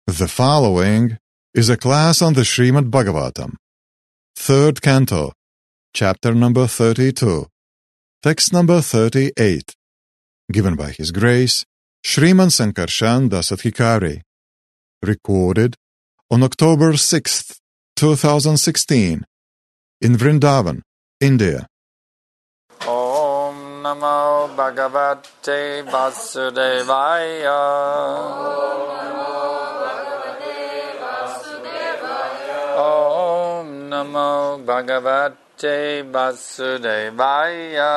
The following is a class on the Srimad Bhagavatam, 3rd Canto, Chapter number 32, Text number 38, given by His Grace, Sriman Sankarshan Dasadhikari, recorded on October 6th, 2016, in Vrindavan, India. Om Namo Bhagavate Vasudevaya. Om Namo Bhagavate Vasudevaya.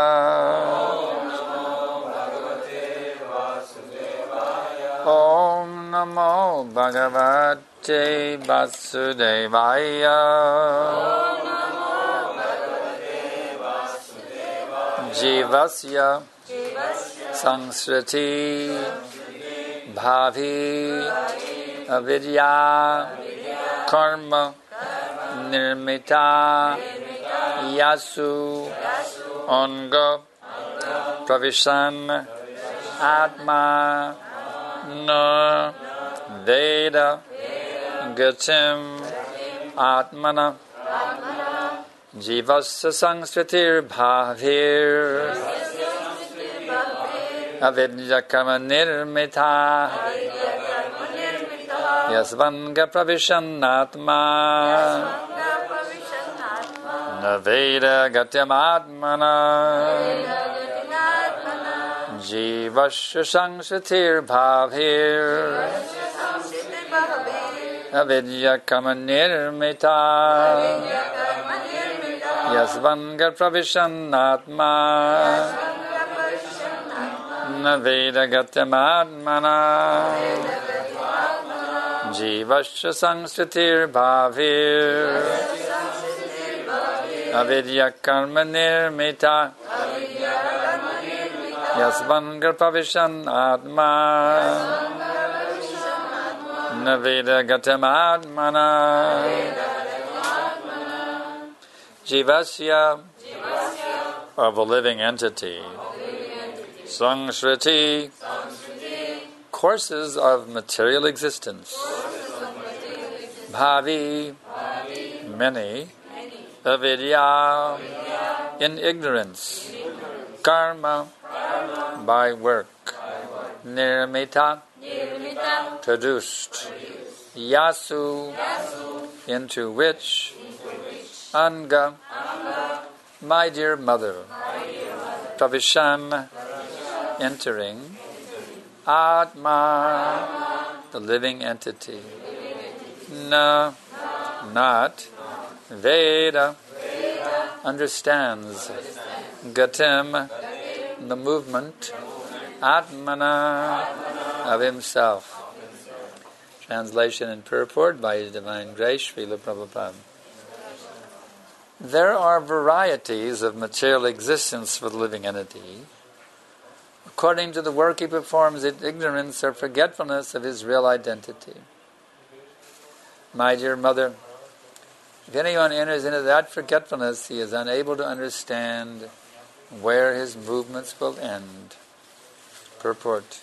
Om Namo Bhagavate Vasudevaya. Jivasya Sangsriti Bhavi Avidya Karma Nirmita Yasu Anga Pravishan Atma Na Veda Gatim Atmana Jivasya Sangsritir Bhavir Avidya Karma Nirmita Yasvanga Pravishanatma Naveda Gatyam Atmana Jivasya Sangsritir Bhavir Avidya Karma Nirmita Yasvanga Pravishanatma Naveda Gatyam Atmana Jivasya Sangsritir Bhavir Avidya Karma Nirmita Yasvanga Pravishanatma Naveda Gatyam Atmana Jivasya of a living entity. Sangsriti, courses of material existence. Bhavi, many. Avidya, in ignorance. Karma, by work. Nirmita, produced. Yasu, into which. Anga, my dear mother. Pravishan, entering. Atma, the living entity. Na, not. Veda, understands. Gatim, the movement. Atmana, of himself. Translation and purport by His Divine Grace, Srila Prabhupada. There are varieties of material existence for the living entity, according to the work he performs in ignorance or forgetfulness of his real identity. My dear mother, if anyone enters into that forgetfulness, he is unable to understand where his movements will end. Purport.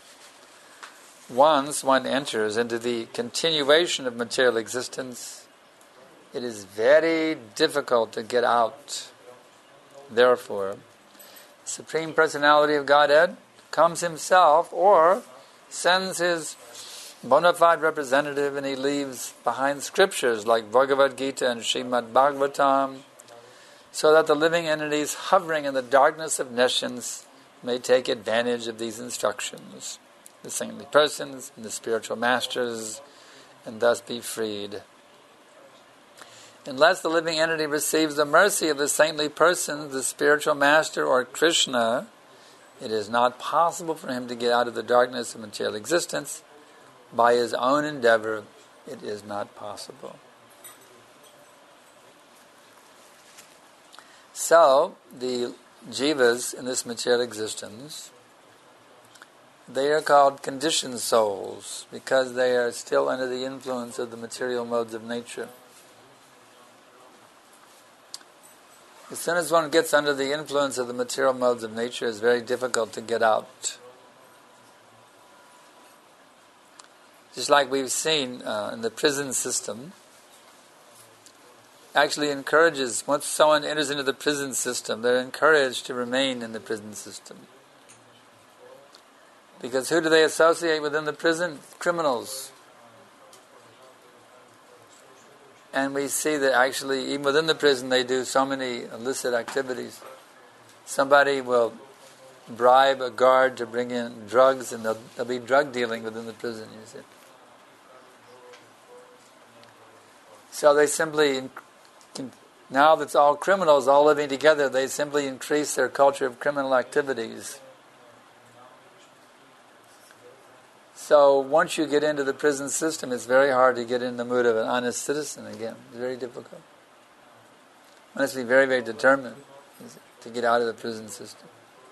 Once one enters into the continuation of material existence, it is very difficult to get out. Therefore, the Supreme Personality of Godhead comes himself or sends his bona fide representative, and he leaves behind scriptures like Bhagavad Gita and Srimad Bhagavatam, so that the living entities hovering in the darkness of nescience may take advantage of these instructions, the saintly persons and the spiritual masters, and thus be freed. Unless the living entity receives the mercy of the saintly persons, the spiritual master, or Krishna, it is not possible for him to get out of the darkness of material existence. By his own endeavor, it is not possible. So, the jivas in this material existence, they are called conditioned souls because they are still under the influence of the material modes of nature. As soon as one gets under the influence of the material modes of nature, it's very difficult to get out. just like we've seen in the prison system, actually encourages, once someone enters into the prison system, they're encouraged to remain in the prison system. Because who do they associate within the prison? Criminals. And we see that actually, even within the prison, they do so many illicit activities. Somebody will bribe a guard to bring in drugs, and there'll be drug dealing within the prison, you see. So they simply, now that it's all criminals all living together, they simply increase their culture of criminal activities. So once you get into the prison system, it's very hard to get in the mood of an honest citizen again. It's very difficult. One has to be very, very determined to get out of the prison system.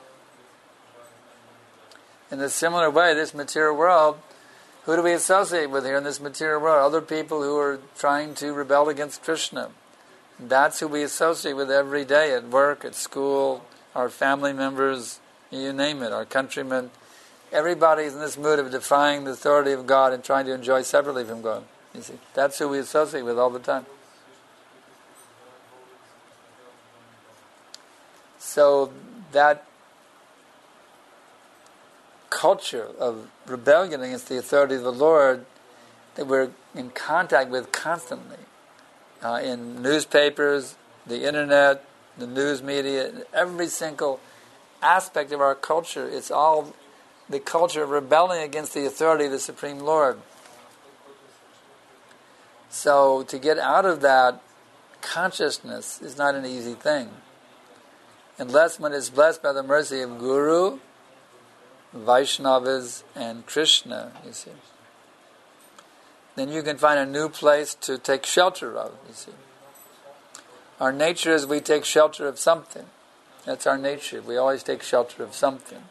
In a similar way, this material world, who do we associate with here in this material world? Other people who are trying to rebel against Krishna. That's who we associate with every day, at work, at school, our family members, you name it, our countrymen. Everybody's in this mood of defying the authority of God and trying to enjoy separately from God. You see, that's who we associate with all the time. So that culture of rebellion against the authority of the Lord that we're in contact with constantly, in newspapers, the internet, the news media, every single aspect of our culture, it's all the culture of rebelling against the authority of the Supreme Lord. So to get out of that consciousness is not an easy thing. Unless one is blessed by the mercy of Guru, Vaishnavas, and Krishna, you see. Then you can find a new place to take shelter of, you see. Our nature is we take shelter of something. That's our nature. We always take shelter of something.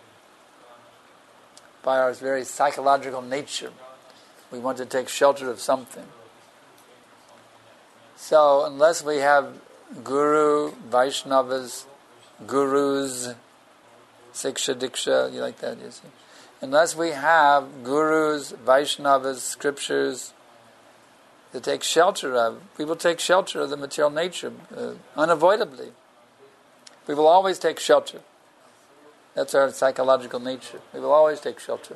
By our very psychological nature, we want to take shelter of something. So unless we have Guru, Vaishnavas, Gurus, Siksha, Diksha, you like that, you see. Unless we have Gurus, Vaishnavas, scriptures to take shelter of, we will take shelter of the material nature, unavoidably. We will always take shelter. That's our psychological nature. We will always take shelter.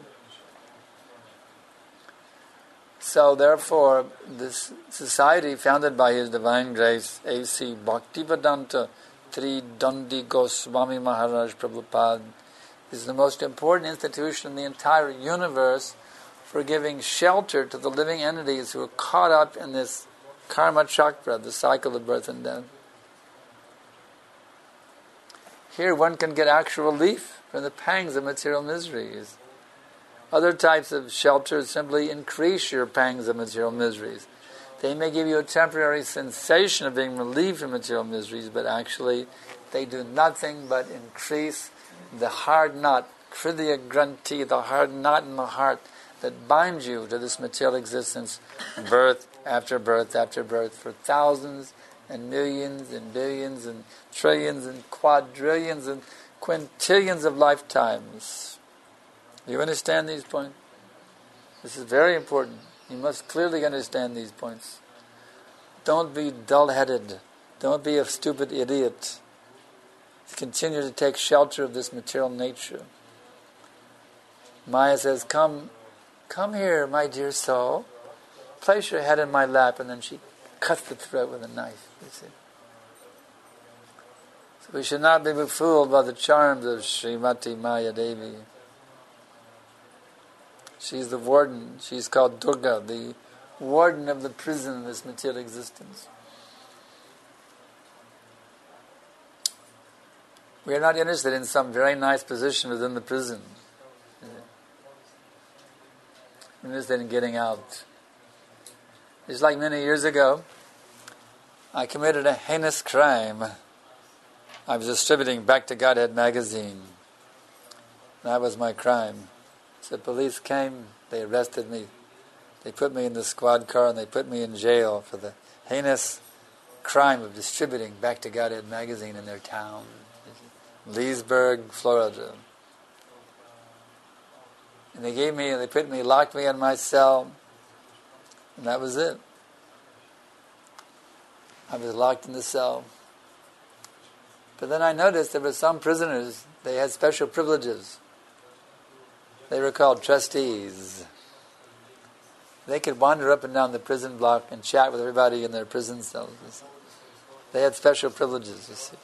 So therefore, this society founded by His Divine Grace, A.C. Bhaktivedanta Tri Dandi Goswami Maharaj Prabhupada, is the most important institution in the entire universe for giving shelter to the living entities who are caught up in this karma chakra, the cycle of birth and death. Here one can get actual relief from the pangs of material miseries. Other types of shelters simply increase your pangs of material miseries. They may give you a temporary sensation of being relieved from material miseries, but actually they do nothing but increase the hard knot, Hridaya Granthi, the hard knot in the heart that binds you to this material existence, birth after birth after birth, for thousands and millions and billions and trillions and quadrillions and quintillions of lifetimes. Do you understand these points? This is very important. You must clearly understand these points. Don't be dull-headed. Don't be a stupid idiot. Continue to take shelter of this material nature. Maya says, come here, my dear soul. Place your head in my lap, and then she cuts the throat with a knife, you see. So we should not be befooled by the charms of Srimati Maya Devi. She's the warden. She's called Durga, the warden of the prison of this material existence. We are not interested in some very nice position within the prison. We're interested in getting out. Just like many years ago, I committed a heinous crime. I was distributing Back to Godhead magazine. That was my crime. So the police came, they arrested me. They put me in the squad car and they put me in jail for the heinous crime of distributing Back to Godhead magazine in their town. Leesburg, Florida. And they locked me in my cell. And that was it. I was locked in the cell. But then I noticed there were some prisoners, they had special privileges. They were called trustees. They could wander up and down the prison block and chat with everybody in their prison cells. They had special privileges, you see.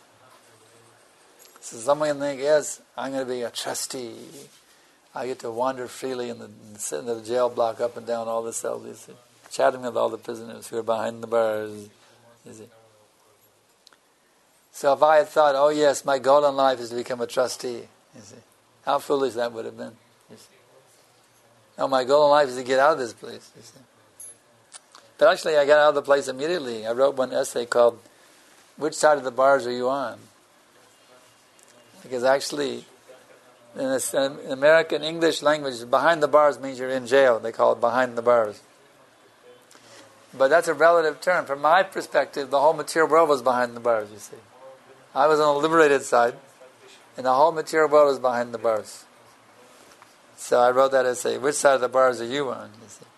So someone can think, yes, I'm going to be a trustee. I get to wander freely and sit in the jail block up and down all the cells, you see. Chatting with all the prisoners who are behind the bars, you see. So if I had thought, oh yes, my goal in life is to become a trustee, you see, how foolish that would have been, you see. No, my goal in life is to get out of this place, you see. But actually I got out of the place immediately. I wrote one essay called, Which Side of the Bars Are You On? Because actually, in American English language, behind the bars means you're in jail. They call it behind the bars. But that's a relative term. From my perspective, the whole material world was behind the bars, you see. I was on the liberated side, and the whole material world was behind the bars. So I wrote that essay, Which Side of the Bars Are You On? You see.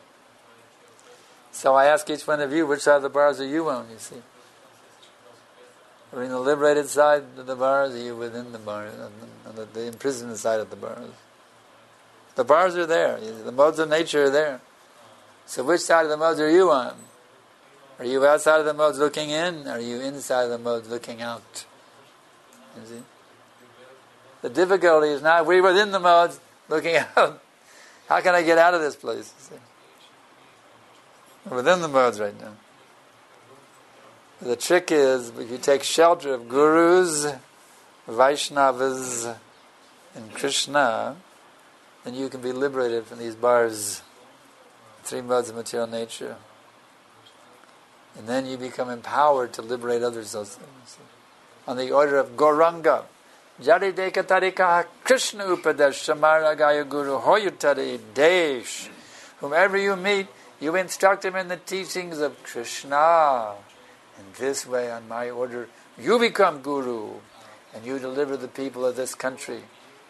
So I ask each one of you, which side of the bars are you on, you see? Are you in the liberated side of the bars, or are you within the bars, on the imprisoned side of the bars? The bars are there, the modes of nature are there. So which side of the modes are you on? Are you outside of the modes looking in, or are you inside of the modes looking out? You see? The difficulty is now we're within the modes looking out. How can I get out of this place? You see? We're within the modes right now. The trick is, if you take shelter of gurus, Vaishnavas, and Krishna, then you can be liberated from these bars, three modes of material nature. And then you become empowered to liberate others also. On the order of Gauranga, Jari Deka Tarika Krishna Upadesh Samaragaya Guru Hoyutari Desh. Whomever you meet, you instruct him in the teachings of Krishna. In this way, on my order, you become Guru, and you deliver the people of this country.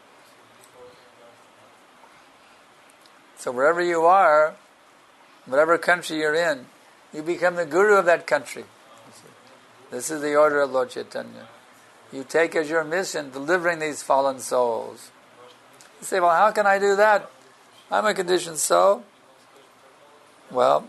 So wherever you are, whatever country you're in, you become the Guru of that country. This is the order of Lord Chaitanya. You take as your mission delivering these fallen souls. You say, well, how can I do that? I'm a conditioned soul. Well,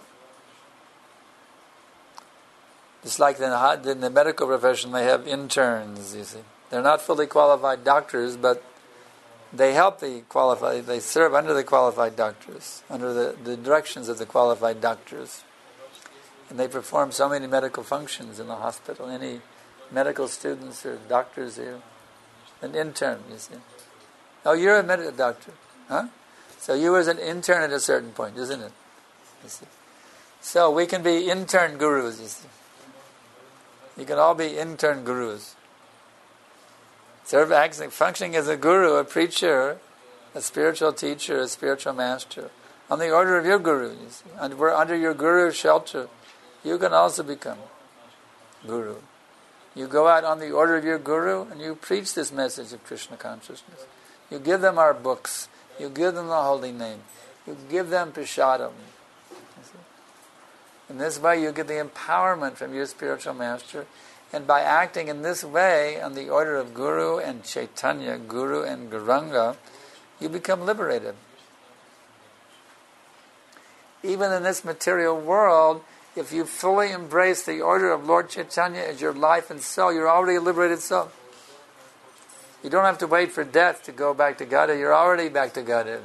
just like in the medical profession, they have interns, you see. They're not fully qualified doctors, but they help the qualified, they serve under the qualified doctors, under the directions of the qualified doctors. And they perform so many medical functions in the hospital. Any medical students or doctors here? An intern, you see. Oh, you're a medical doctor, huh? So you was an intern at a certain point, isn't it? You see. So we can be intern gurus, you see. You can all be intern gurus. Functioning as a guru, a preacher, a spiritual teacher, a spiritual master, on the order of your guru, you see. And we're under your guru's shelter. You can also become guru. You go out on the order of your guru and you preach this message of Krishna consciousness. You give them our books. You give them the holy name. You give them prasadam. In this way you get the empowerment from your spiritual master, and by acting in this way on the order of Guru and Chaitanya, Guru and Gauranga, you become liberated. Even in this material world, if you fully embrace the order of Lord Chaitanya as your life and soul, you're already a liberated soul. You don't have to wait for death to go back to Godhead. You're already back to Godhead.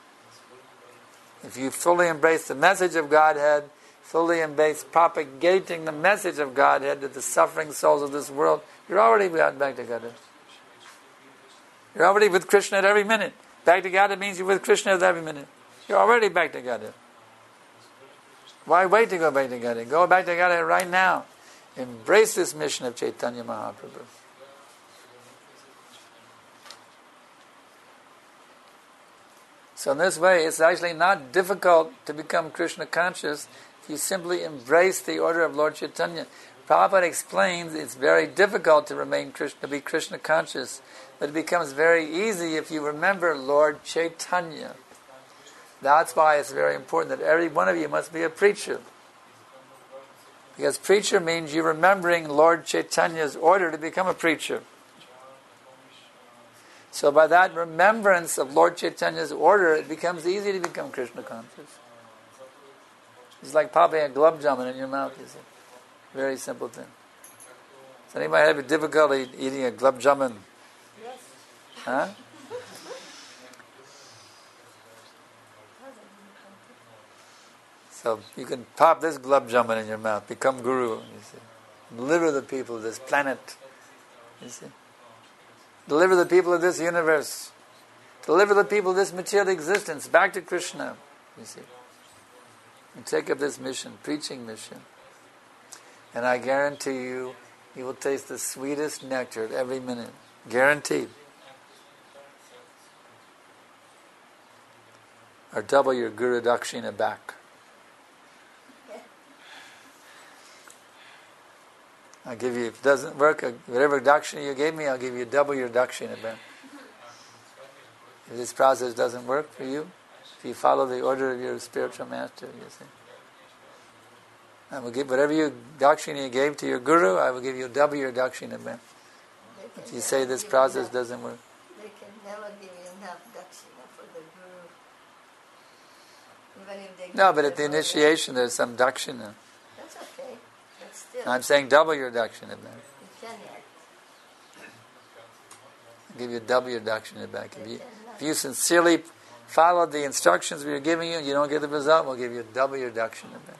If you fully embrace the message of Godhead, fully embrace propagating the message of Godhead to the suffering souls of this world, you're already back to Godhead. You're already with Krishna at every minute. Back to Godhead means you're with Krishna at every minute. You're already back to Godhead. Why wait to go back to Godhead? Go back to Godhead right now. Embrace this mission of Chaitanya Mahaprabhu. So in this way, it's actually not difficult to become Krishna conscious if you simply embrace the order of Lord Chaitanya. Prabhupada explains it's very difficult to be Krishna conscious, but it becomes very easy if you remember Lord Chaitanya. That's why it's very important that every one of you must be a preacher. Because preacher means you're remembering Lord Chaitanya's order to become a preacher. So by that remembrance of Lord Chaitanya's order, it becomes easy to become Krishna conscious. It's like popping a gulab jamun in your mouth, you see. Very simple thing. Does anybody have difficulty eating a gulab jamun? Yes. Huh? So you can pop this gulab jamun in your mouth, become guru, you see. Deliver the people of this planet, you see. Deliver the people of this universe. Deliver the people of this material existence back to Krishna, you see. And take up this mission, preaching mission. And I guarantee you, you will taste the sweetest nectar at every minute. Guaranteed. Or double your Guru Dakshina back. I'll give you, if it doesn't work, whatever dakshina you gave me, I'll give you double your dakshina back. If this process doesn't work for you, if you follow the order of your spiritual master, you see. I will give whatever you dakshina you gave to your guru, I will give you double your dakshina back. If you say this process doesn't work. They can never give you enough dakshina for the guru. Even if they No, but at the initiation there's some dakshina. That's okay. But still, I'm saying double your dakshina back. you can act. I'll give you double your dakshina back. If you sincerely follow the instructions we are giving you and you don't get the result, we'll give you double your dakshina back.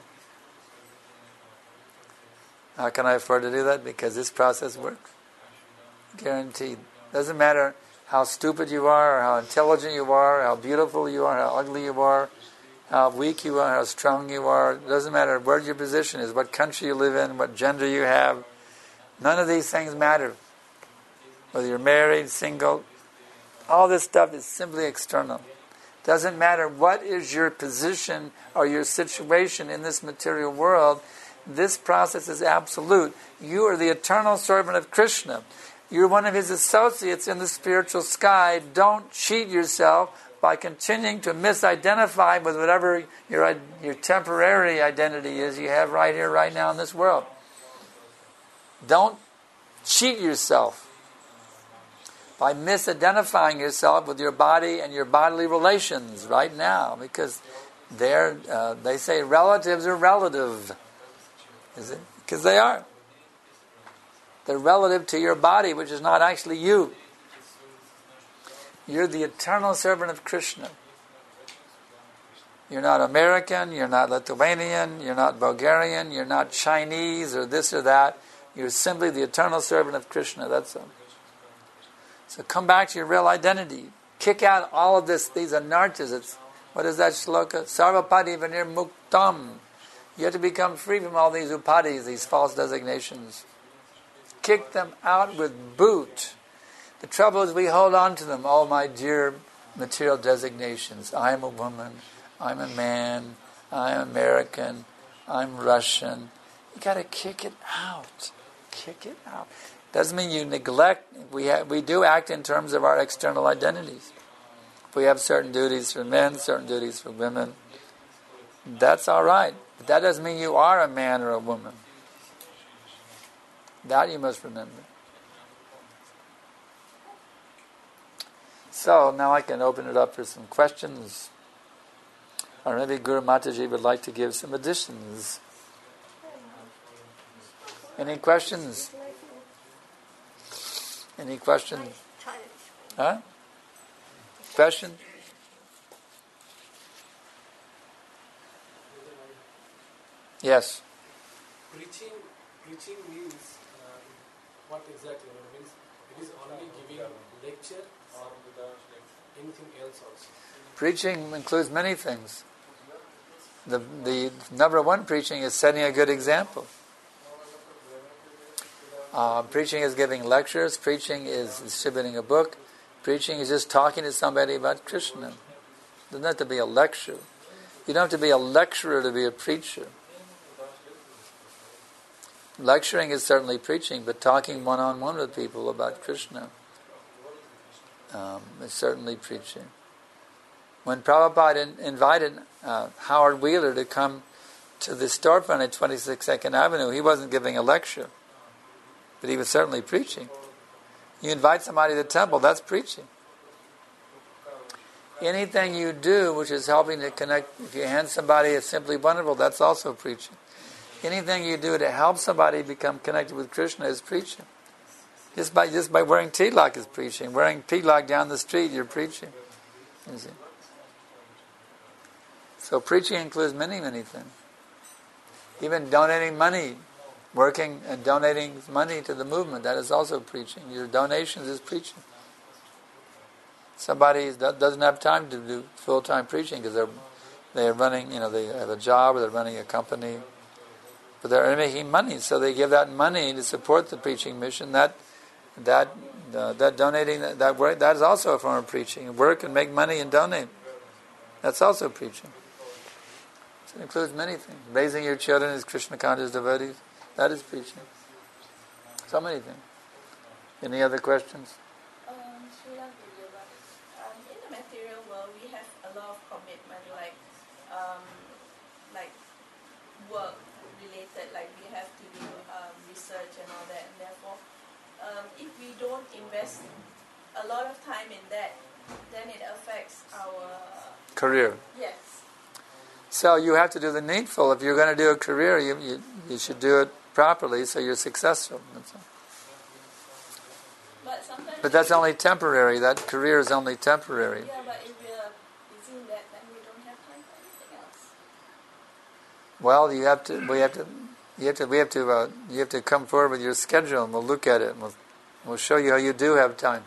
How can I afford to do that? Because this process works. Guaranteed. Doesn't matter how stupid you are, or how intelligent you are, how beautiful you are, how ugly you are, how weak you are, how strong you are. It doesn't matter where your position is, what country you live in, what gender you have. None of these things matter. Whether you're married, single, all this stuff is simply external. Doesn't matter what is your position or your situation in this material world. This process is absolute. You are the eternal servant of Krishna. You're one of his associates in the spiritual sky. Don't cheat yourself by continuing to misidentify with whatever your temporary identity is you have right here, right now in this world. Don't cheat yourself by misidentifying yourself with your body and your bodily relations right now, because they say relatives are relative. Is it? Because they are. They're relative to your body, which is not actually you. You're the eternal servant of Krishna. You're not American, you're not Lithuanian, you're not Bulgarian, you're not Chinese or this or that. You're simply the eternal servant of Krishna, that's all. So come back to your real identity. Kick out all of these anarthas. What is that shloka? Sarvapadi vanir muktam. You have to become free from all these upadis, these false designations. Kick them out with boot. The trouble is we hold on to them. Oh, my dear material designations. I'm a woman. I'm a man. I'm American. I'm Russian. You got to kick it out. Kick it out. Doesn't mean you neglect. We do act in terms of our external identities. We have certain duties for men, certain duties for women. That's all right. But that doesn't mean you are a man or a woman. That you must remember. So now I can open it up for some questions. Or maybe Guru Mataji would like to give some additions. Any questions? Any questions? Huh? Question? Yes. Preaching means what exactly? It means it is only giving lecture or anything else also. Preaching includes many things. The number one preaching is setting a good example. Preaching is giving lectures. Preaching is distributing a book. Preaching is just talking to somebody about Krishna. It doesn't have to be a lecture. You don't have to be a lecturer to be a preacher. Lecturing is certainly preaching, but talking one-on-one with people about Krishna is certainly preaching. When Prabhupada invited Howard Wheeler to come to the storefront at 22nd Avenue, he wasn't giving a lecture, but he was certainly preaching. You invite somebody to the temple, that's preaching. Anything you do which is helping to connect, if you hand somebody a Simply Wonderful, that's also preaching. Anything you do to help somebody become connected with Krishna is preaching. Just by wearing tilak is preaching. Wearing tilak down the street, you're preaching. You see? So preaching includes many, many things. Even donating money, working and donating money to the movement, that is also preaching. Your donations is preaching. Somebody doesn't have time to do full-time preaching because they're running, they have a job or they're running a company, but they're making money, so they give that money to support the preaching mission. That donating that work, that is also a form of preaching. Work and make money and donate. That's also preaching. So it includes many things. Raising your children as Krishna conscious devotees, that is preaching. So many things. Any other questions? In the material world, we have a lot of commitment, like work related, like we have to do research and all that, and therefore, if we don't invest a lot of time in that, then it affects our career. Yes. So you have to do the needful. If you're going to do a career, you should do it properly so you're successful. That's all. But that's only temporary. That career is only temporary. Yeah, but if we're busy in that, then we don't have time for anything else. Well, you have to come forward with your schedule, and we'll look at it, and we'll show you how you do have time.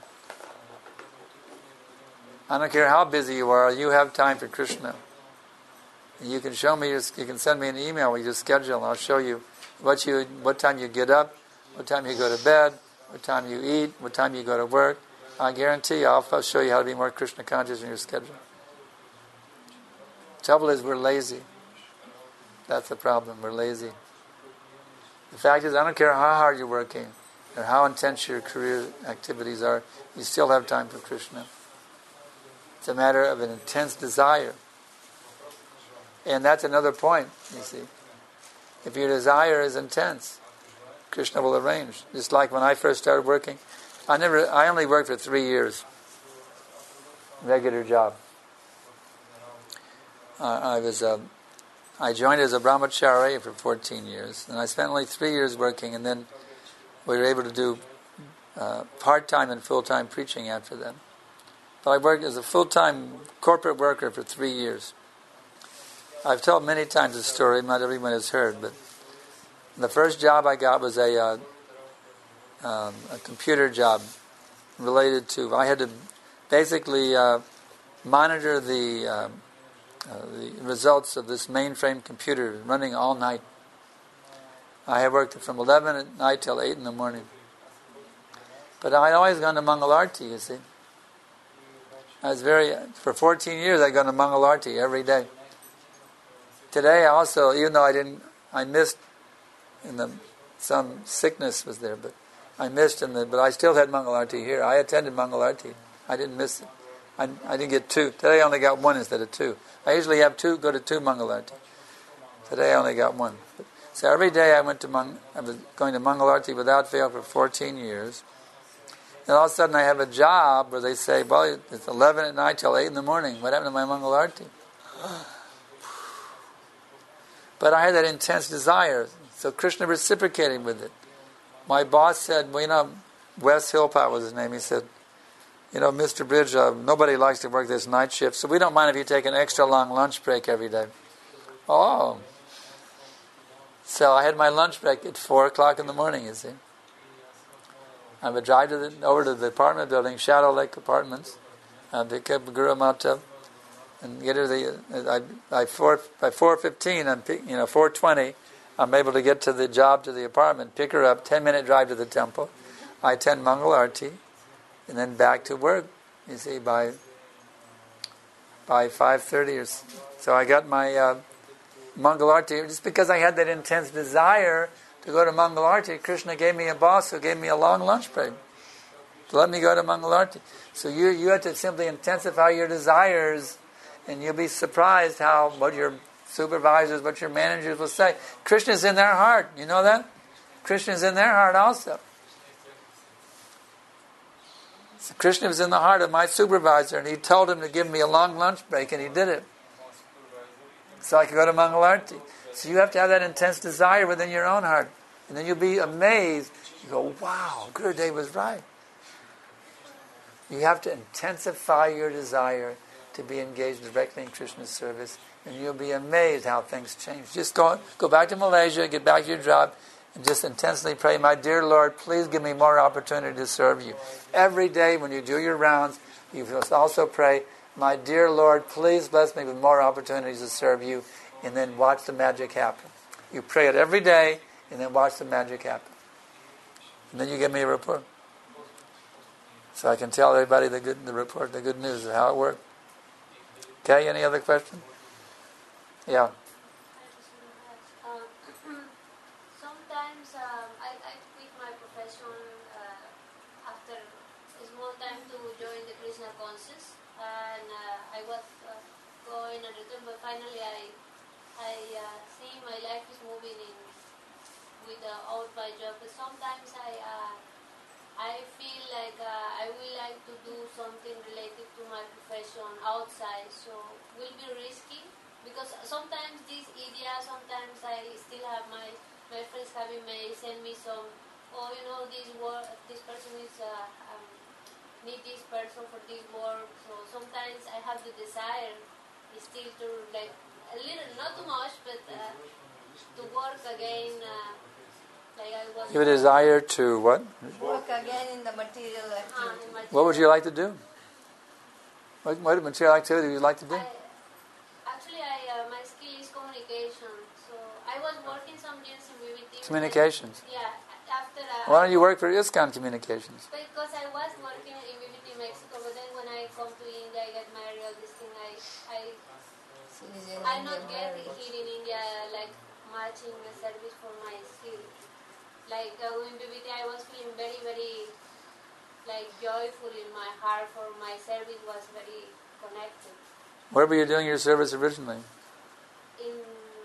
I don't care how busy you are, you have time for Krishna. And you can show me you can send me an email with your schedule, and I'll show you what time you get up, what time you go to bed, what time you eat, what time you go to work. I guarantee you, I'll show you how to be more Krishna conscious in your schedule. The trouble is we're lazy. That's the problem. We're lazy. The fact is, I don't care how hard you're working or how intense your career activities are, you still have time for Krishna. It's a matter of an intense desire. And that's another point, you see. If your desire is intense, Krishna will arrange. Just like when I first started working, I only worked for 3 years. Regular job. I joined as a brahmachari for 14 years, and I spent only 3 years working, and then we were able to do part-time and full-time preaching after that. But I worked as a full-time corporate worker for 3 years. I've told many times this story, not everyone has heard, but the first job I got was a computer job related to, I had to basically monitor the results of this mainframe computer running all night. I had worked from 11 at night till 8 in the morning. But I'd always gone to Mangalarti, you see. For 14 years I'd gone to Mangalarti every day. Today also, even though I missed some sickness was there, but I missed but I still had Mangalarti here. I attended Mangalarti. I didn't miss it. I didn't get 2. Today I only got 1 instead of 2. I usually have 2, go to 2 Mangalarti. Today I only got 1. So every day I was going to Mangalarti without fail for 14 years. And all of a sudden I have a job where they say, well, it's 11 at night till 8 in the morning. What happened to my Mangalarti? But I had that intense desire. So Krishna reciprocated with it. My boss said, Wes Hillpot was his name. He said, Mr. Bridge, nobody likes to work this night shift, so we don't mind if you take an extra long lunch break every day. Oh. So I had my lunch break at 4 o'clock in the morning, you see. I would drive over to the apartment building, Shadow Lake Apartments, pick up Guru Mata, and get her by 4:15, 4:20, I'm able to get to the apartment, pick her up, 10-minute drive to the temple. I attend Mangalarti, and then back to work, you see, by 5:30 or so. So I got my Mangalarti, just because I had that intense desire to go to Mangalarti. Krishna gave me a boss who gave me a long lunch break to let me go to Mangalarti. So you have to simply intensify your desires And you'll be surprised what your supervisors, what your managers will say. Krishna's in their heart. You know that? Krishna's in their heart also. So Krishna was in the heart of my supervisor, and he told him to give me a long lunch break, and he did it. So I could go to Mangalarti. So you have to have that intense desire within your own heart. And then you'll be amazed. You go, wow, Gurudev was right. You have to intensify your desire to be engaged directly in Krishna's service, and you'll be amazed how things change. Just go back to Malaysia, get back to your job, and just intensely pray, my dear Lord, please give me more opportunity to serve you. Every day when you do your rounds, you must also pray, my dear Lord, please bless me with more opportunities to serve you, and then watch the magic happen. You pray it every day, and then watch the magic happen. And then you give me a report. So I can tell everybody the good news of how it worked. Okay, any other question? Yeah. Sometimes I quit my profession after a small time to join the Krishna conscious, and I was going and return, but finally I see my life is moving in with out my job. But sometimes I feel like I would like to do something related to my profession outside, so will be risky, because sometimes this idea, sometimes I still have my friends may send me some, this person is need this person for this work, so sometimes I have the desire still to like a little, not too much, but to work again. You have a desire to what? Work again in the material activity. What would you like to do? What material activity would you like to do? My skill is communication. So I was working some years in BBT. Communications. Yeah. After Why don't you work for ISKCON Communications? Because I was working in BBT Mexico, but then when I come to India, I get married. All this thing, I not get here in India like matching a service for my skill. Like in BBT, I was feeling very, very like joyful in my heart, for my service was very connected. Where were you doing your service originally? In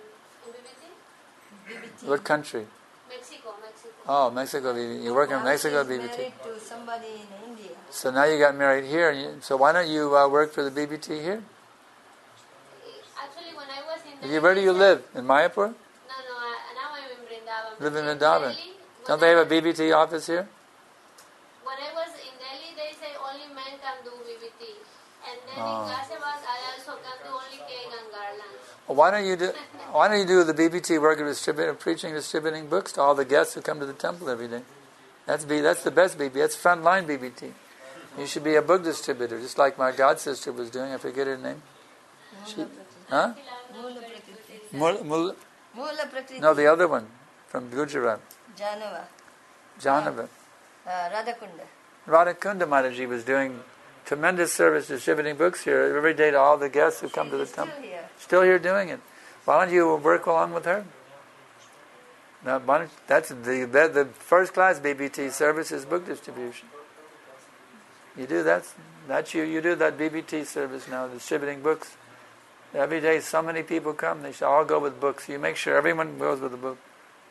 BBT? What country? Mexico. Oh, Mexico. You work in Mexico, BBT. Married to somebody in India. So now you got married here. So why don't you work for the BBT here? Actually, when I was in Delhi, Where do you live? In Mayapur? No, now I'm in Vrindavan. Live in Vrindavan. Don't they have a BBT office here? When I was in Delhi, they say only men can do BBT. And then in Ghaziabad, I also can do only cake and garlands. Well, why don't you do the BBT work of preaching, distributing books to all the guests who come to the temple every day? That's the best BBT. That's frontline BBT. You should be a book distributor, just like my god sister was doing. I forget her name. Huh? Mula Prakriti. No, the other one from Gujarat. Janava. Radhakunda. Radhakunda. Radhakunda Mataji was doing tremendous service distributing books here every day to all the guests who come to the temple. Still here doing it. Why don't you work along with her? Now, that's the first class BBT service is book distribution. You do that. That's you. You do that BBT service now, distributing books. Every day, so many people come. They should all go with books. You make sure everyone goes with a book.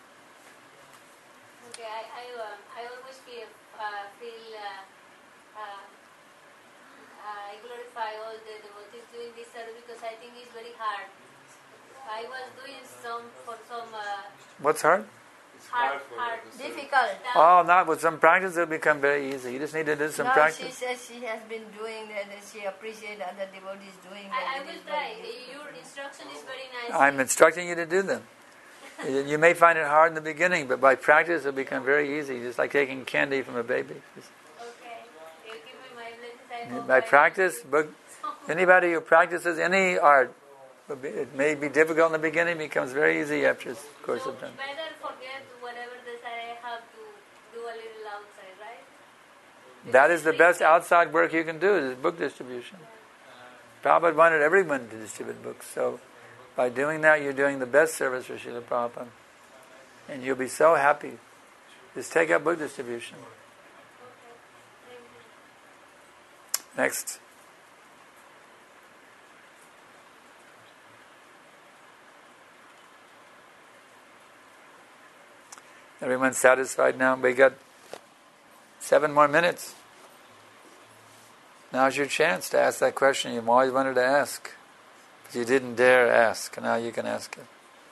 Okay, I always feel I glorify all the devotees doing this service, because I think it's very hard. I was doing some. What's hard? Hard. Difficult. Oh, not with some practice, it'll become very easy. You just need to do some Now practice. she says she has been doing that, and she appreciates other devotees doing that. I will try. Your instruction is very nice. I'm instructing you to do them. You may find it hard in the beginning, but by practice it'll become very easy, just like taking candy from a baby. Okay. You give me my blessings. I hope By practice, anybody who practices any art, it may be difficult in the beginning, becomes very easy after a course of time. Better forget whatever desire I have to do a little outside, right? That is the best outside work you can do, is book distribution. Prabhupada wanted everyone to distribute books, so by doing that, you're doing the best service for Srila Prabhupada. And you'll be so happy. Just take up book distribution. Next. Everyone's satisfied now? We got 7 more minutes. Now's your chance to ask that question you've always wanted to ask, but you didn't dare ask. Now you can ask it.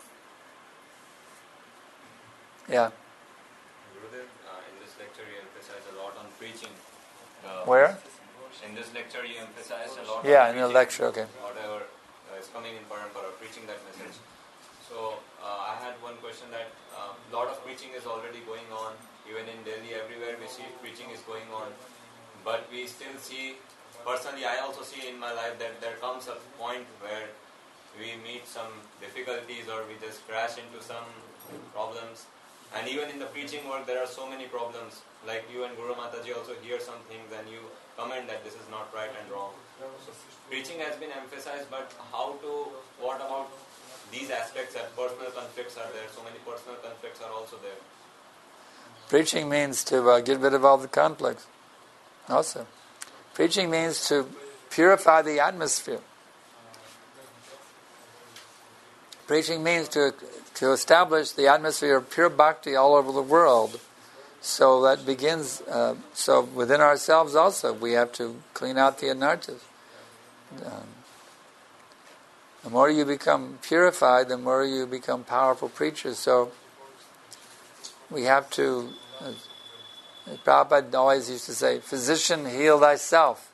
Yeah. Gurudev, in this lecture you emphasize a lot on preaching. Where? In this lecture you emphasize a lot on Yeah, in preaching. the lecture, okay. Whatever is coming in Parampara, preaching that message. So I had one question that a lot of preaching is already going on. Even in Delhi, everywhere we see preaching is going on. But we still see, personally I also see in my life that there comes a point where we meet some difficulties or we just crash into some problems. And even in the preaching work there are so many problems. Like you and Guru Mataji also hear some things and you comment that this is not right and wrong. So preaching has been emphasized, but what about these aspects that personal conflicts are there? So many personal conflicts are also there. Preaching means to get rid of all the conflicts. Also, preaching means to purify the atmosphere. Preaching means to establish the atmosphere of pure bhakti all over the world. So that begins, so within ourselves also, we have to clean out the anarthas. The more you become purified, the more you become powerful preachers. So we have to, as Prabhupada always used to say, physician, heal thyself.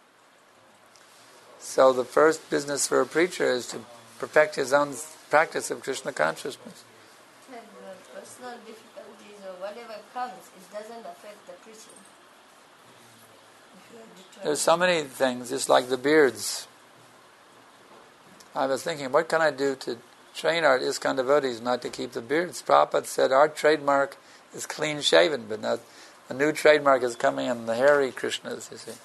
So the first business for a preacher is to perfect his own practice of Krishna consciousness. And the personal difficulties or whatever comes, it doesn't affect the preaching. If you are determined. There's so many things, just like the beards. I was thinking, what can I do to train our ISKCON devotees not to keep the beards? Prabhupada said our trademark is clean shaven, but now a new trademark is coming in the hairy Krishnas, you see.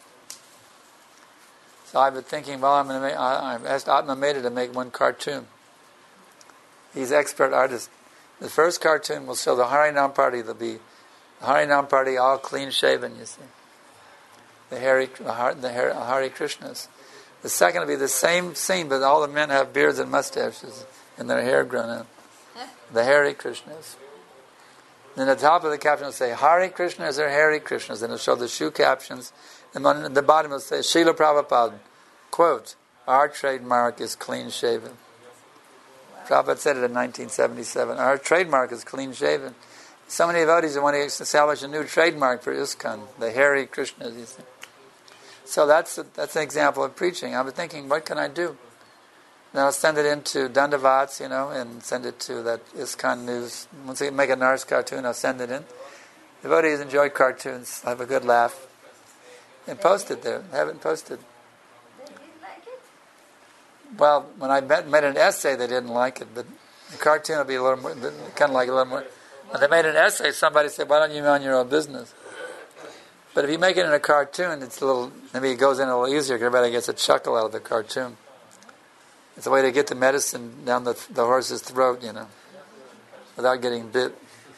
So I've been thinking, well, I've asked Atma Meda to make one cartoon. He's expert artist. The first cartoon will show the Harinam party. There'll be the Harinam party all clean shaven, you see. The Hare Krishnas. The second will be the same scene, but all the men have beards and mustaches and their hair grown out. The Hare Krishnas. Then the top of the caption will say, Hare Krishnas or Hare Krishnas. And it'll show the shoe captions. And on the bottom will say, Srila Prabhupada, quote, our trademark is clean shaven. Prabhupada said it in 1977. Our trademark is clean shaven. So many devotees want to establish a new trademark for ISKCON, the Hare Krishnas, you see. So that's an example of preaching. I was thinking, what can I do? Then I'll send it into Dandavats, and send it to that ISKCON news. Once I make a Nars cartoon, I'll send it in. Devotees enjoy cartoons, have a good laugh. And post it there. Have it posted. They didn't like it? Well, when I made an essay, they didn't like it, but the cartoon will be a little more, kind of like a little more. When they made an essay, somebody said, why don't you mind your own business? But if you make it in a cartoon, it's a little, maybe it goes in a little easier because everybody gets a chuckle out of the cartoon. It's a way to get the medicine down the horse's throat, without getting bit.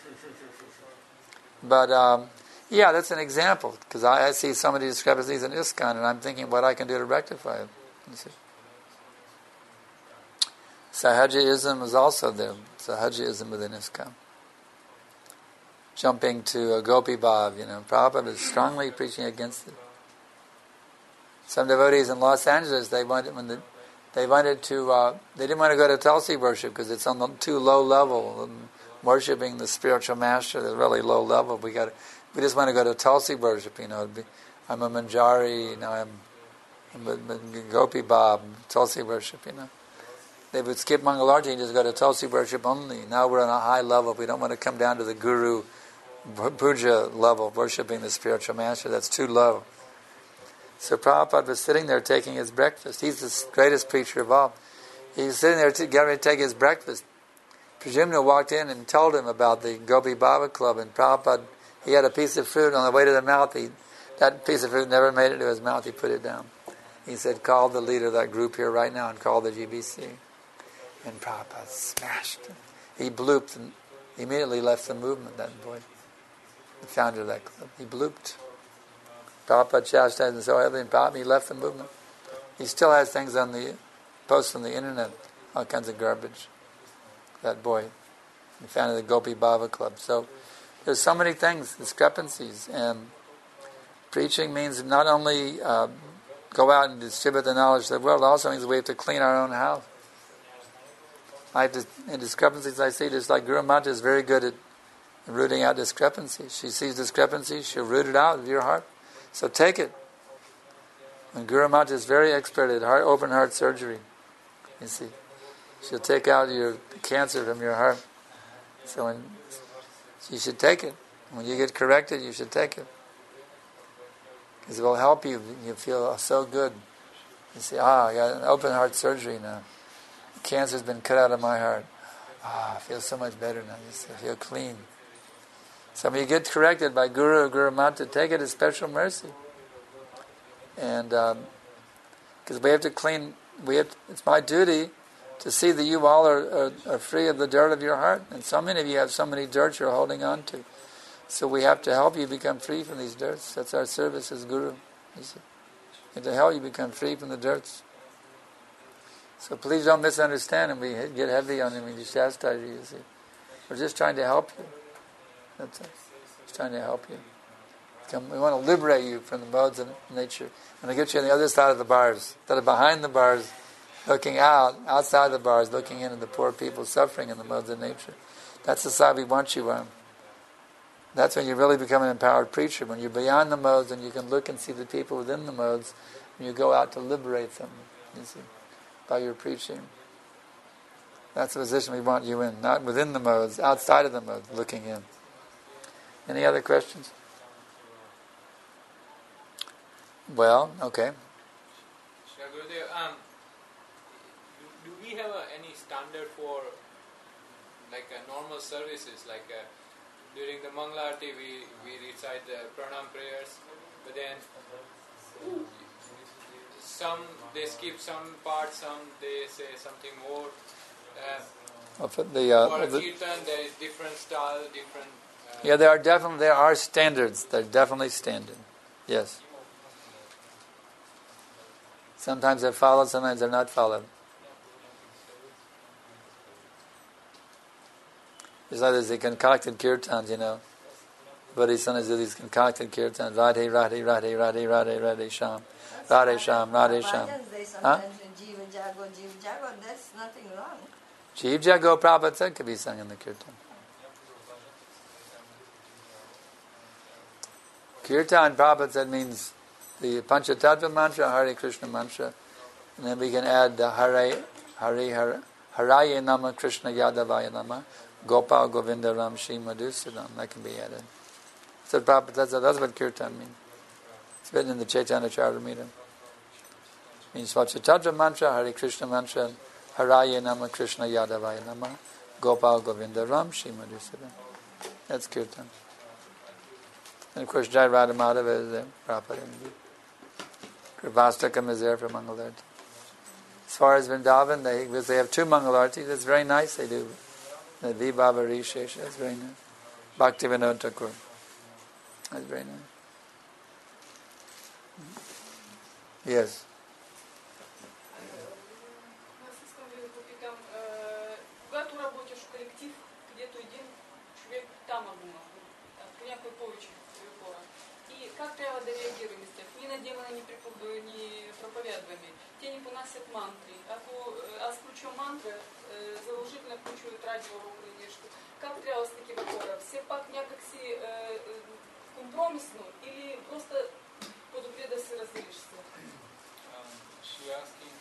But, yeah, that's an example, because I see so many discrepancies in ISKCON, and I'm thinking what I can do to rectify it. Sahajaism is also there. Sahajaism within ISKCON. Jumping to a Gopi Bhav, Prabhupada is strongly preaching against it. Some devotees in Los Angeles, they didn't want to go to Tulsi worship because it's on the too low level. Worshipping the spiritual master is really low level. We just want to go to Tulsi worship. I'm a Manjari. I'm a Gopi Bhav, Tulsi worship. They would skip Mangalarti and just go to Tulsi worship only. Now we're on a high level. We don't want to come down to the Guru puja level, worshipping the spiritual master. That's too low. So Prabhupada was sitting there taking his breakfast. He's the greatest preacher of all. He was sitting there getting ready to take his breakfast. Pradyumna walked in and told him about the Gopi Baba Club, and Prabhupada, he had a piece of fruit on the way to the mouth. That piece of fruit never made it to his mouth. He put it down. He said, call the leader of that group here right now and call the GBC. And Prabhupada smashed him. He blooped and immediately left the movement, that boy. The founder of that club. He blooped. Prabhupada chastised him so heavily, and he left the movement. He still has things on the posts on the internet, all kinds of garbage. That boy. I'm a fan of the Gopi Bhava Club. So there's so many things, discrepancies, and preaching means not only go out and distribute the knowledge of the world, it also means we have to clean our own house. In discrepancies I see, just like Guru Mata is very good at rooting out discrepancies. She sees discrepancies, she'll root it out of your heart. So take it. And Guru Mata is very expert at open heart surgery. You see, she'll take out your cancer from your heart. So you should take it. When you get corrected, you should take it. Because it will help you. You feel so good. You say, I got an open heart surgery now. Cancer's been cut out of my heart. I feel so much better now. You see, I feel clean. So when you get corrected by Guru or Guru Mata, take it as special mercy. And because we have to clean, it's my duty to see that you all are free of the dirt of your heart. And so many of you have so many dirt you're holding on to. So we have to help you become free from these dirts. That's our service as Guru. You see. And to help you become free from the dirts. So please don't misunderstand and we get heavy on you when we chastise you, see. We're just trying to help you. That's it. Just trying to help you. We want to liberate you from the modes of nature. We want to get you on the other side of the bars, instead of behind the bars, looking outside the bars, looking into the poor people suffering in the modes of nature. That's the side we want you on. That's when you really become an empowered preacher, when you're beyond the modes and you can look and see the people within the modes, and you go out to liberate them, you see, by your preaching. That's the position we want you in, not within the modes, outside of the modes, looking in. Any other questions? Well, okay. Gurudev, do we have any standard for normal services? During the Mangalarti, we recite the pranam prayers, but then some they skip some parts, some they say something more. For Kirtan, there is different style, different. Yeah, there are standards. They're definitely standard. Yes. Sometimes they're followed, sometimes they're not followed. There's others, they concocted kirtans, But his son is these concocted kirtans. Radhe, Radhe, Radhe, Radhe, Radhe, Radhe, Sham. Radhe, Sham, Radhe, Sham. Jiva Jago, that's nothing wrong. Jiva Jago, Prabhupada said, could be sung in the kirtan. Kirtan, Prabhupada said, means the Panchatattva mantra, Hare Krishna mantra. And then we can add the Haraye Nama Krishna Yadavaya Nama. Gopal Govinda Ram Shri Madhusudan, that can be added. So that's what kirtan means. It's written in the Chaitanya Charitamrita. It means Svachatattva mantra, Hare Krishna mantra, Haraye Nama Krishna Yadavaya Nama, Gopal Govinda Ram Shri Madhusudan. That's kirtan. And of course Jai Radha Madhava is there, Prabhupada indeed. Krivastakam is there for Mangalarti. As far as Vrindavan, they have two Mangalartis. That's very nice, they do. The Vibhava Rishesha, that's very nice. Bhakti Vinod Thakur, that's very nice. Yes. Когато работиш в коллектив, където един човек там по някой повече хора. И как трябва да реагираме с тях? Ние надеваме, ни проповядваме. Те ни понасят мантри. Ако аз включвам мантра, задължително включват радиоурок или нещо. Как трябва с такива хора? Все пак някакси компромисно или просто по-добре да се разделиш с тях? She asking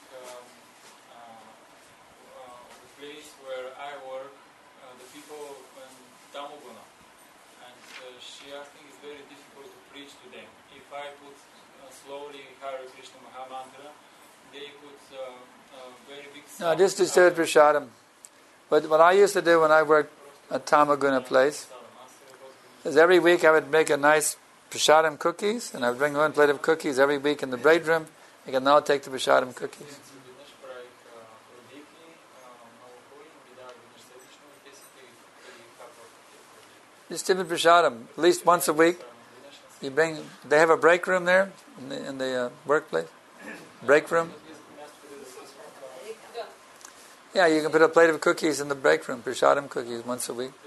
the place where I work, the people in Tamoguna, and she asking it's very difficult to preach to them. If I put slowly Hare Krishna Maha Mantra, they put very big sound. No, just distribute prasadam. But what I used to do when I worked at Tamaguna place is every week I would make a nice prasadam cookies, and I would bring one plate of cookies every week in the braid room. You can now take the prasadam cookies. Distribute prasadam at least once a week. They have a break room there in the workplace. Break room. Yeah, you can put a plate of cookies in the break room, prasadam cookies, once a week.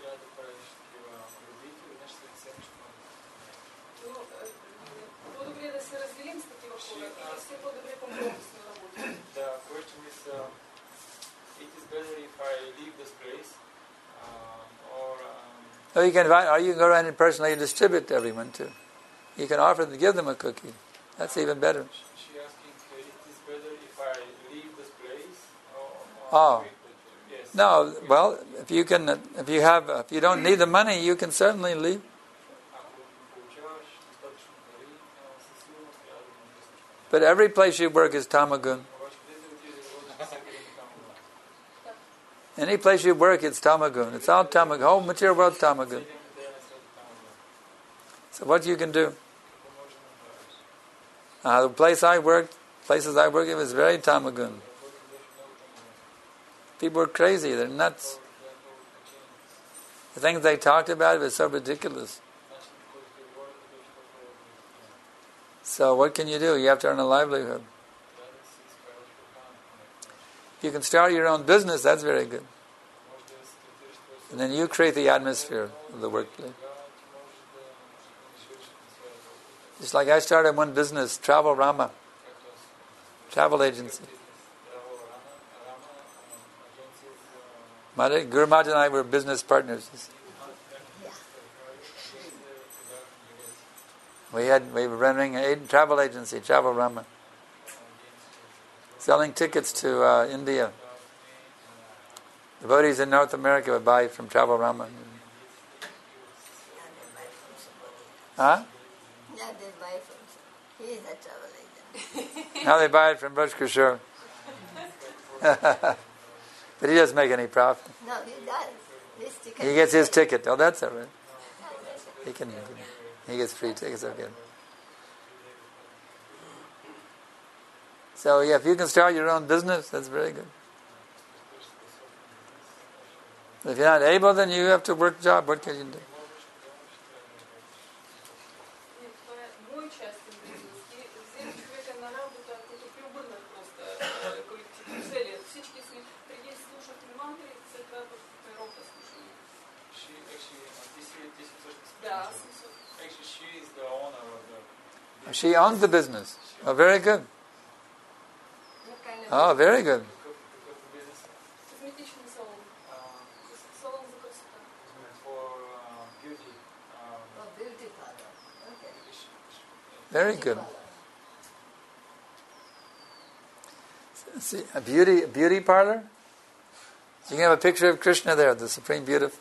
Ну, по-добре да се разделим с такива хора. И все по-добре компромисно работим. The question is, it is better if I leave this place, or Or you can invite, or you can go around and personally distribute to everyone too. You can offer to give them a cookie. That's even better. she asking, it is better if I leave this place, or Oh. yes. No, well, if you don't need the money, you can certainly leave. But every place you work is tamagun. Any place you work, it's tamagun. It's all tamagun. Whole material world tamagun. So what you can do? The places I worked, it was very tamagun. People were crazy. They're nuts. The things they talked about were so ridiculous. So what can you do? You have to earn a livelihood. If you can start your own business, that's very good. And then you create the atmosphere of the workplace. Just like I started one business, Travel Rama, travel agency. Guru Maharaj and I were business partners. We were running a travel agency, Travel Rama, selling tickets to India. Devotees in North America would buy from Travel Rama. Huh? Now they buy from he is a travel agent. Now they buy it from Raj Kishore. But he doesn't make any profit. No, he does. His ticket. He gets his ticket. Oh, that's all right. He gets free tickets. Okay. So yeah, if you can start your own business, that's very good. If you're not able, then you have to work a job. What can you do? Мой частный бизнес. И взять человека на работу, это прибыльно просто коллектив. Цели. Всички си приедь слушать мантры, это работа слушания. Да, Actually, she is the owner of the. She owns the business. Oh, very good. Oh, very good. Косметичный салон. Салон за красотой. For beauty. Oh, beauty parlor. Okay. Very good. See, a beauty parlor? You can have a picture of Krishna there, the Supreme Beautiful.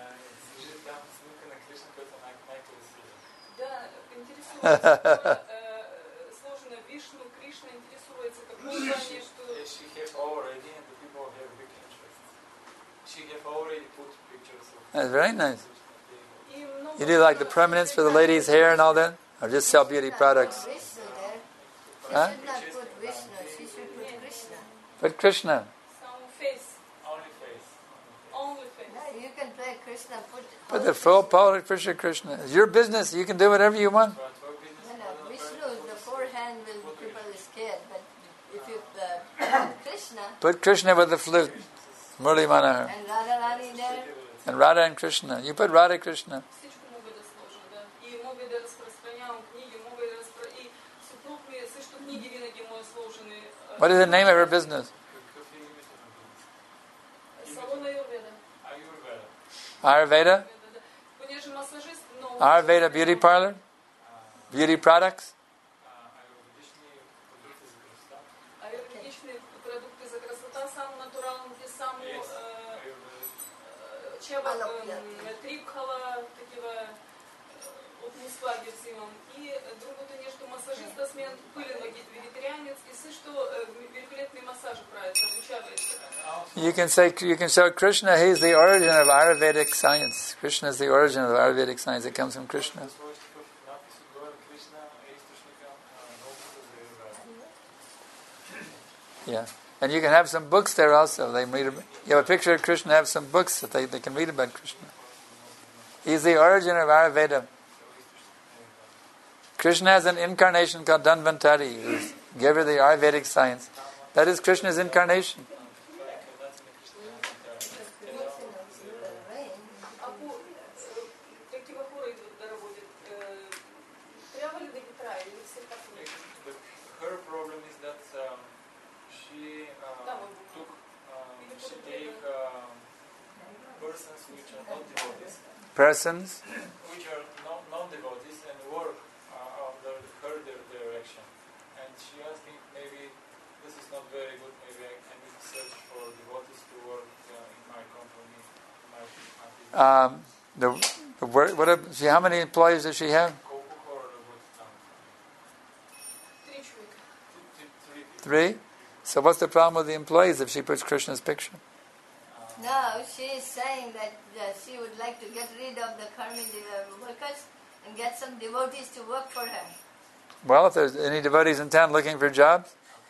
Да, интересуется. Сложно Вишну, Кришна интересуется, какое желание, что... She have already, and the people have big interest. She have already put pictures of. That's very nice. You do like the permanents for the ladies' hair and all that? Or just sell beauty products? Vishnu there. She Huh? should not put Vishnu, she should put Krishna. Put Krishna. Some face. Only face. Only face. No, you can play Krishna, Put the full Polish picture of Krishna. It's your business. You can do whatever you want. No, Vishnu, the forehand will people are scared, but if you Krishna Put Krishna with the flute. Murli Manohar. and Radharani there, And Radha and Krishna. You put Radha Krishna. Всичко мога да сложа, да. И мога да разпространявам книги, мога да и съпруг ми също книги винаги мои сложени. What is the name of her business? Салон Аюрведа. Ayurveda? Понеже массажист, но... Ayurveda beauty parlor? Beauty products? Аюрведичные продукты за красота, сам натуралните, само чева, трипхала, такива от муслаги взимам. И другото нещо, масажиста с мен пълен вегетарианец и също великолепни масажи правят, обучавается. You can say Krishna, he is the origin of Ayurvedic science. Krishna is the origin of Ayurvedic science. It comes from Krishna. Yeah. And you can have some books there also. They read. You have a picture of Krishna, have some books that they can read about Krishna. He's the origin of Ayurveda. Krishna has an incarnation called Dhanvantari, who gave her the Ayurvedic science. That is Krishna's incarnation. persons which are not devotees, Persons? which are non-devotees and work under her direction. And she asked me, maybe this is not very good, maybe I need to search for devotees to work in my company, in my activity. How many employees does she have? Three? So what's the problem with the employees if she puts Krishna's picture? No, she is saying that she would like to get rid of the karmic workers and get some devotees to work for her. Well, if there's any devotees in town looking for jobs,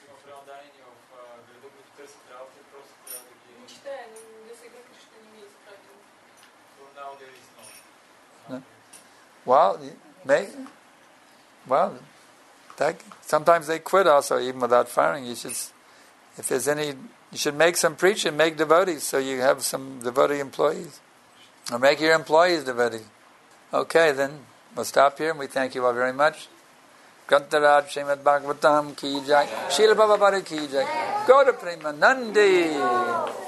sometimes they quit also, even without firing. You should make some preaching, make devotees, so you have some devotee employees. Or make your employees devotees. Okay, then, we'll stop here, and we thank you all very much. Grantaraj Srimad Bhagavatam ki jai, Srila Prabhupada ki jai, Gaura Premanandi.